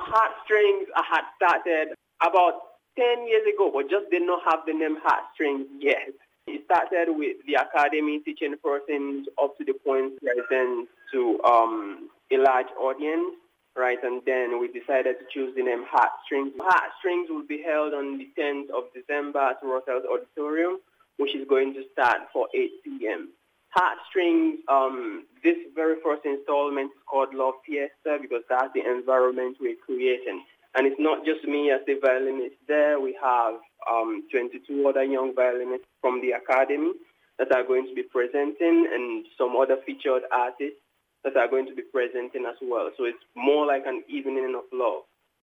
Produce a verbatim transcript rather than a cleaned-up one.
Heartstrings I had started about ten years ago, but just did not have the name Heartstrings yet. It started with the academy teaching persons up to the point present to um, a large audience, right? And then we decided to choose the name Heartstrings. Heartstrings will be held on the tenth of December at Russell's Auditorium, which is going to start for eight p.m. Heartstrings, um, this very first installment is called Love Fiesta because that's the environment we're creating. And it's not just me as the violinist there. We have um, twenty-two other young violinists from the academy that are going to be presenting and some other featured artists that are going to be presenting as well. So it's more like an evening of love.